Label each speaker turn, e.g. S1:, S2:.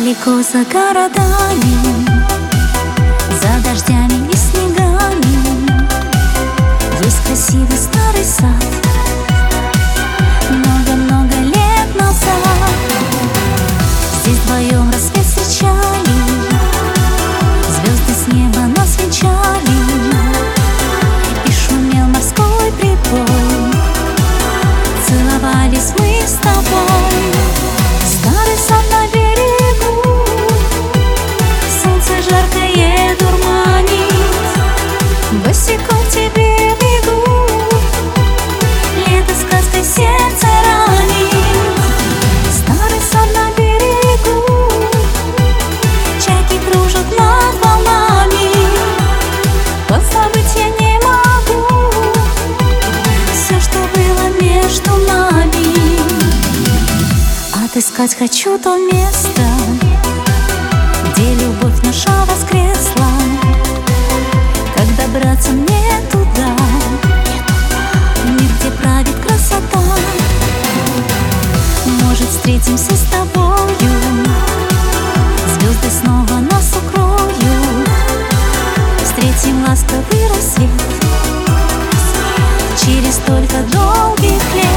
S1: Далеко за городами, за дождями и снегами есть красивый старый сад. Много-много лет назад здесь вдвоем рассвет встречали, звезды с неба нас венчали, и шумел морской прибой. Целовались мы с тобой. Старый сад на берегу, солнце жаркое дурманит, босиком к тебе бегу, лето сказкой сердце ранит. Старый сад на берегу, чайки кружат над волнами, позабыть я не могу все, что было между нами. Отыскать хочу то место, где любовь наша воскресла. Как добраться мне туда, мир, где правит красота? Может, встретимся с тобою, звезды снова нас укроют, встретим ласковый рассвет через столько долгих лет.